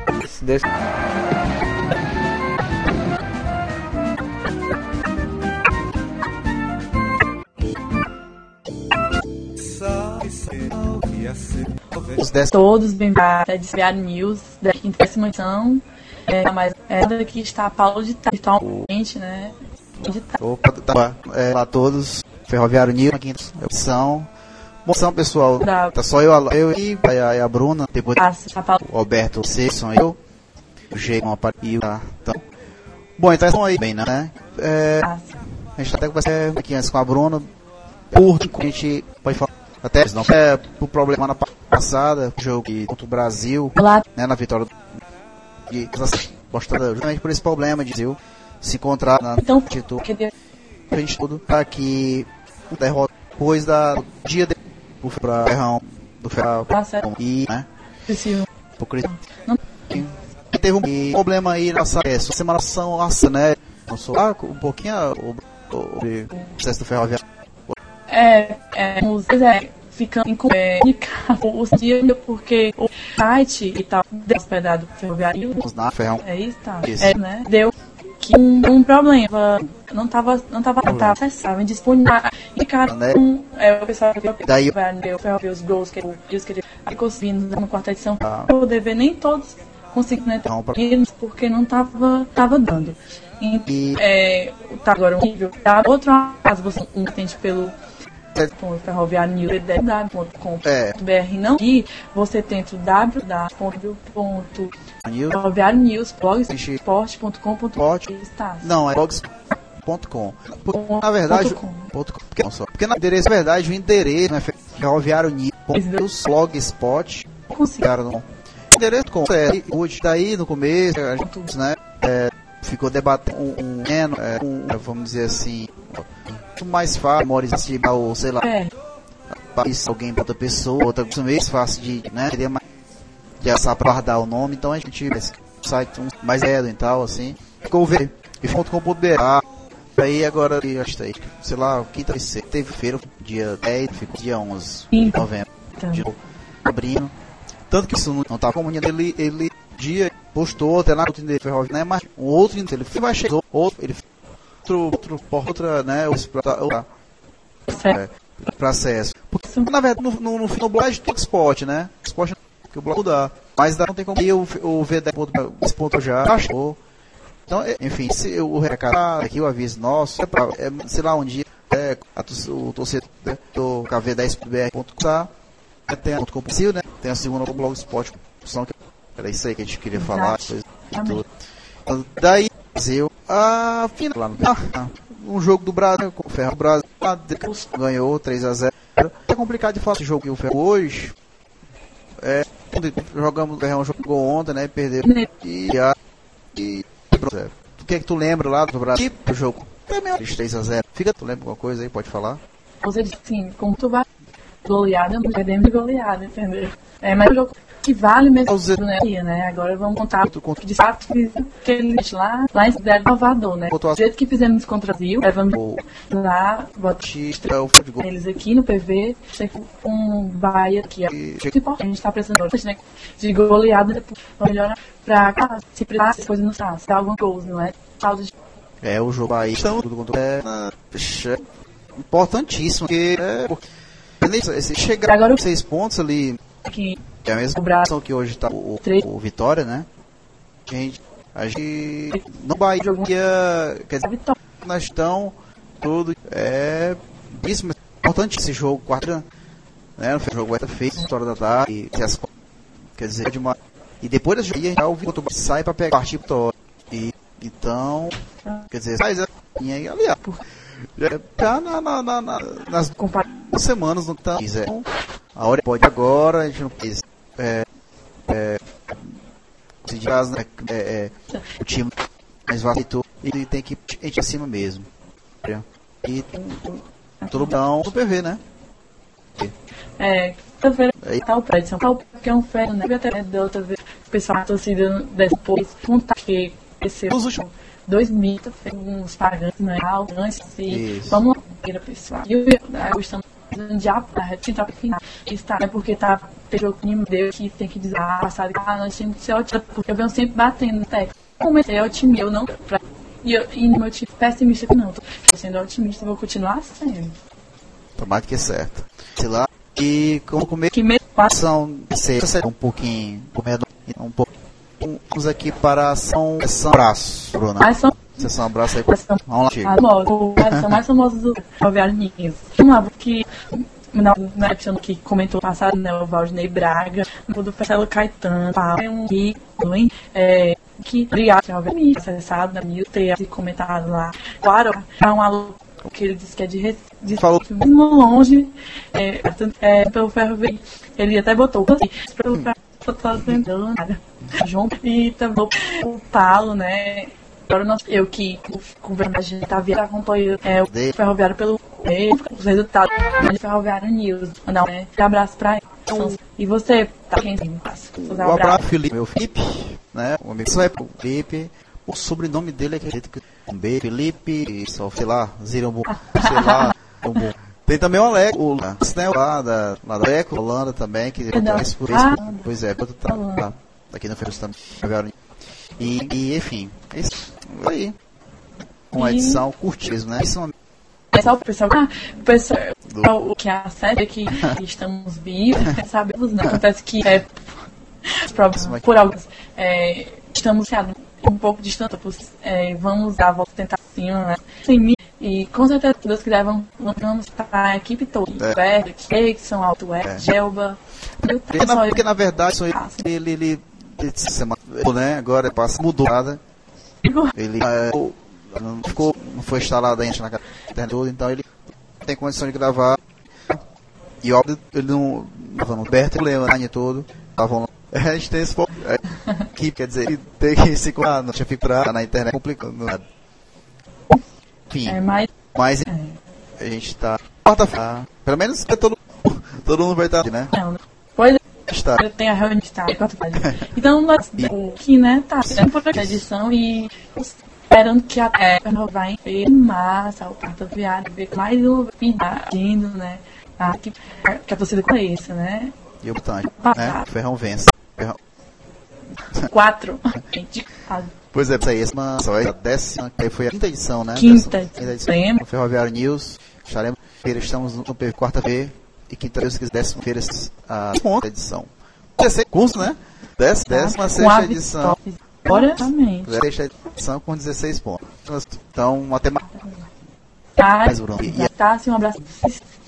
Deus. Todos bem da Desviado News da quinta edição. Mas daqui está Paulo de virtualmente, né? Opa, tá. Olá a todos. Ferroviário News, na quinta edição. Bom, pessoal. Tá só eu e a Bruna. Depois o Alberto Cesson, eu. O G não apareceu. Tá. Então, bom, então estão aí bem, né? A gente tá até conversando aqui antes com a Bruna. Curto, a gente pode falar. Até não por problema na passada, jogo contra o Brasil, né, na vitória justamente por esse problema de Brasil se encontrar na atitude. A gente tudo tá aqui derrota depois da dia do Ferrão e, né, teve um problema aí na semana passada, né, um pouquinho o processo do Ferroviário. Ficando incomunicável os dias porque o site e tal hospedado ferroviário né, deu que um problema não tava acessável, indisponível e cara o pessoal daí ver os gols que ele conseguindo na quarta edição poder ver nem todos conseguindo, né, porque não tava dando tá agora um nível outro caso você entende pelo Ferroviário News www.com.br não e você tenta o www.ferroviarionews.blogsport.com.br não, é blogsport.com. Na verdade, porque na verdade o endereço é Ferroviário News blogsport. O endereço com hoje daí no começo a gente, né, ficou debatendo vamos dizer assim, mais fácil, ou sei lá, alguém para outra pessoa, outra coisa mais fácil de, né, queria mais de guardar o nome, então a gente site mais e tal, assim, ficou ver e.com.br. Aí agora, sei lá, quinta-feira, teve feira, dia 10, ficou dia 11 de novembro, de abrindo, tanto que isso não tava comunicando, ele dia postou até na ferroviária, né, mas um outro ele vai chegar, ele outra, né, para acesso. Porque, na verdade, no blog de Blogspot, né? Blogspot que o blog dá. Mas não tem como ir o V10.já já achou. Então, enfim, se o recado aqui, o aviso nosso, sei lá, um dia, o torcedor do KV10.br.com tem né? Tem a segunda Blogspot, era isso aí que a gente queria falar. Daí, final um jogo do Brasil com o Ferro Brasil ganhou 3-0. É complicado de falar esse jogo que o Ferro hoje jogamos, o Ferro jogou ontem, né, perdeu o que é que tu lembra lá do Brasil? O jogo 3-0. Tu lembra alguma coisa aí, pode falar? Você disse assim, como tu vai goleada, não perdemos de goleada, entendeu? Mas o jogo que vale mesmo, né? Agora vamos contar de fato que eles lá em Cidade de Salvador, né? Do jeito que fizemos contra o Brasil, vamos lá, eles aqui no PV, um Bahia que é muito importante, a gente está precisando, né, de goleada depois, melhor pra se precisar, se coisa não está, se dá algum gol, não é? O jogo aí importantíssimo, porque chegar agora 6 pontos ali, que é a mesma situação que hoje está o Vitória, né? A gente não Bahia, quer dizer, nós estamos tudo isso, mas é importante esse jogo, quarta, né? O jogo vai estar feito, história da tarde, quer dizer, e depois da jogo, a gente vai sai para pegar partir Vitória. E então, quer dizer, sai aí, aliás, já nas semanas não tá, a hora pode agora, a gente não fez o time mais vacilou e tem que ir acima mesmo. E tudo bom no PV, né? Quinta-feira tá o prédio São Paulo, que é um ferro, né? Até da outra vez, o pessoal da torcida depois contar que esse nos últimos 2000 uns pagantes, né? Antes e vamos lá, pessoal. E eu estamos já para tentar final. Está, porque tá tem jogo que deu que tem que dizer, passado, nós temos que ser otimistas, porque eu venho sempre batendo no técnico. Comecei otimista, eu não, e meu tipo pessimista que não, tô sendo otimista, vou continuar sendo. Tomara que é certo. Sei lá, e como comer que são um pouquinho, vamos aqui para São Braço, Bruna. São Abraço aí. Vamos lá, Chico. São mais famosos do Ferroviário News. Uma que na época que comentou passado, né, o Valdinei Braga, o do Marcelo Caetano, que obrigado, Ferroviário acessado na News, ter comentado lá. Claro, é um aluno que ele disse que é de falou mesmo longe, pelo Ferroviário. Ele até botou assim, João e também o Paulo, né? Agora eu que o governo tá acompanhando o Ferroviário pelo os resultados do Ferroviário News. Não, um abraço pra eles. E você, tá quem passa? Um abraço, Felipe, meu Felipe, né? O amigo é o Felipe. O sobrenome dele é que Felipe, só sei lá, Zirombo, sei lá, tem também o Alex, né, lá da Eco, Holanda também, que por isso, pois é, tá aqui no Ferroviário também. E enfim, é isso aí. Uma edição curtinha, né? Isso é só o pessoal que a série que estamos vivos, sabemos, né? Acontece que por alguns estamos um pouco distante, vamos dar a volta tentar cima, né? Sem mim. E com certeza, se Deus quiser, vamos para a equipe toda. Erickson, Alto Gelba. Porque na verdade, ele né? Agora mudou nada. Ele não foi instalado ainda na internet toda, então ele tem condição de gravar. E óbvio, ele não estava no Berto, o Leonardo todo. A gente tem esse que quer dizer, ele tem que se cuidar, não tinha filtrar na internet complicando nada. Enfim, mas a gente tá quarta-feira, pelo menos todo mundo vai estar aqui, né? Pois eu tenho a reunião de tarde. Então, nós aqui, né, tá sendo por aqui a edição e esperando que a vai em massa, o quarta-feira, ver mais um pedindo, né, que a torcida conheça, né? E o botante, né? Ferrão vence. 4. Pois é, essa aí, a 10ª, que foi a quinta edição, né? Quinta edição. Do Ferroviário News. Estamos no quarta-feira e quinta-feira, se quiser, 10ª-feira, a quinta edição. 16 curso, né? 16ª edição. Exatamente. 16ª edição com 16 pontos. Então, matemática. Tá, assim, um abraço.